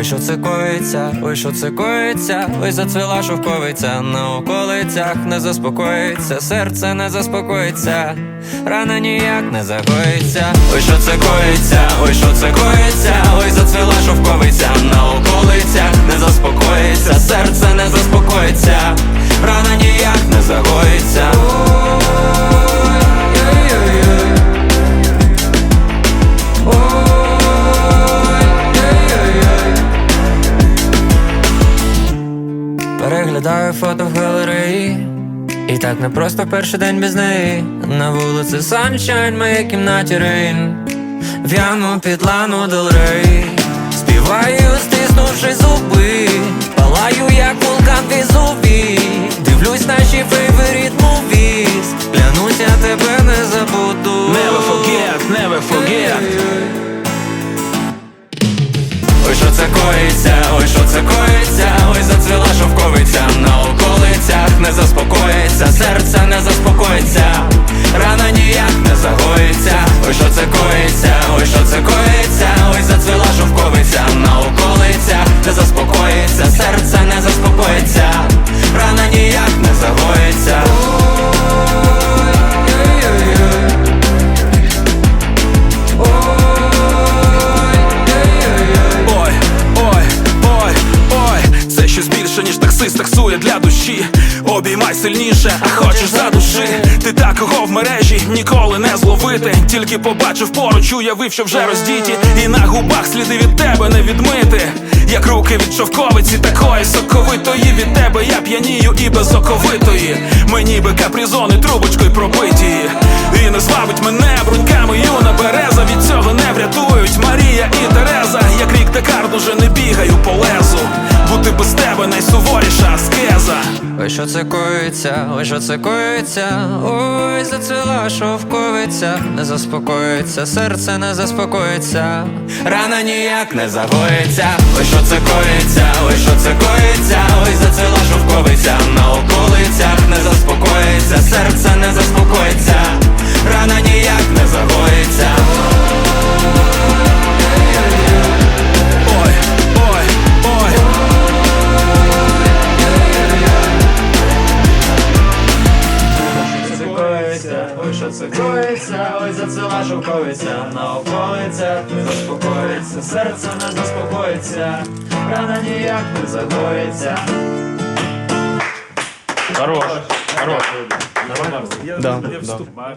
що це коїться, ой, що це коїться, ой, зацвіла шовковиця, на околицях не заспокоїться, серце не заспокоїться, рана ніяк не загоїться. Ой, що це коїться, ой, що це коїться, ой, зацвіла шовковиця, на околицях не заспокоїться, серце не заспокоїться, рана ніяк не загоїться. Переглядаю фото в галереї, і так не просто перший день без неї. На вулиці Sunshine, в моїй кімнаті Рейн, в'яну під Лану Дель Рей. Співаю, стиснувши зуби, палаю, як вулкан Везувій. Дивлюсь наші favorite movies, клянусь, я тебе не забуду. Never forget, never forget. Ой, що це коїться, ой, що це коїться, ой, зацвіла шовковиця, на околицях не заспокоїться, серце не заспокоїться, рана ніяк не загоїться. Ой, що це коїться, ой, що це коїться, ой, зацвіла шовковиця, на околицях не заспокоїться, серце не заспокоїться, рана ніяк не загоїться. Ніж таксист таксує для душі. Обіймай сильніше, а хочеш задуши. Ти такого в мережі ніколи не зловити. Тільки побачив поруч, уявив, що вже роздіті, і на губах сліди від тебе не відмити. Як руки від шовковиці, такої соковитої. Від тебе я п'янію і безоковитої. Мені би капризони трубочкою пробиті. І не звабить мене бруньками юна береза. Від цього не врятують Марія і Тереза. Як рік Декард, уже не бігаю по лезу. Бути без тебе найсуворіша аскеза. Ой, що це коїться, ой, що це коїться, ой, зацвіла шовковиця, не заспокоїться, серце не заспокоїться, рана ніяк не загоїться. Ой, що це коїться, ой, що це коїться, ой, зацвіла шовковиця, на околицях не заспокоїться, серце не заспокоїться, рана ніяк не загоїться. Ой, що це коїться, ой, зацвіла шовковиця, на околицях не заспокоїться, серце не заспокоїться, рана ніяк не загоїться. Хорош, хорош. Да.